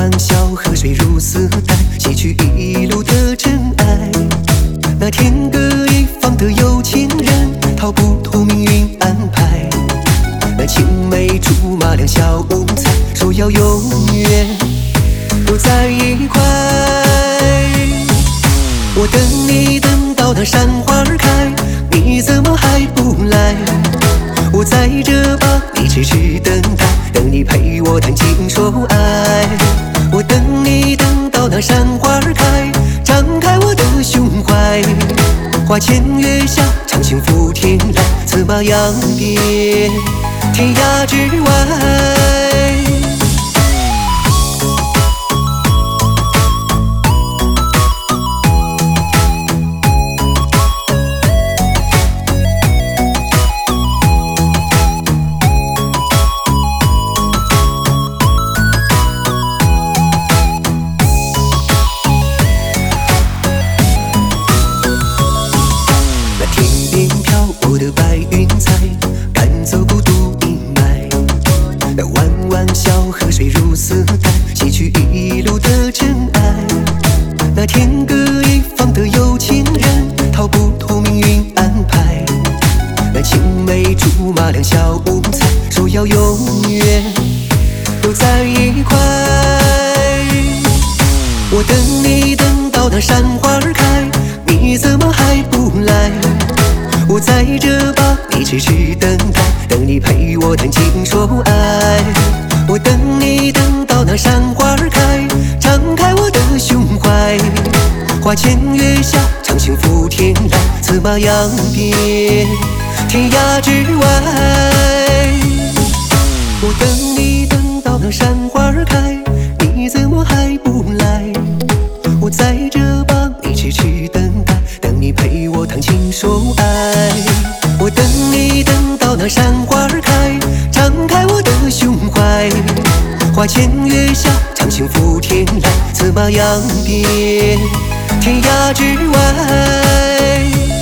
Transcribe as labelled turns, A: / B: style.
A: 弯小，河水如丝带，洗去一路的尘埃。那天各一方的有情人，逃不脱命运安排。那青梅竹马两小无猜，说要永远不在一块。我等你等到那山花开，你怎么还不来？我在这帮你痴痴等待，等你陪我谈情说爱。我等你等到那山花开，张开我的胸怀。花前月下，长幸福天来，策马扬鞭，天涯之外。我的白云彩，赶走孤独阴霾。那弯弯小河水如丝带，洗去一路的尘埃。那天各一方的有情人，逃不脱命运安排。那青梅竹马两小无猜，说要永远都在一块。我等你等到那山花开，你怎么还不来？我在这帮你痴痴等待，等你陪我谈情说爱。我等你等到那山花开，张开我的胸怀。花前月下，长幸福天来，策马扬鞭，天涯之外。我等你等到那山花开，你怎么还不来？我在这帮你痴痴等待，等你陪我谈情说爱。我等你等到那山花开，张开我的胸怀。花前月下，长幸福天来，策马扬鞭，天涯之外。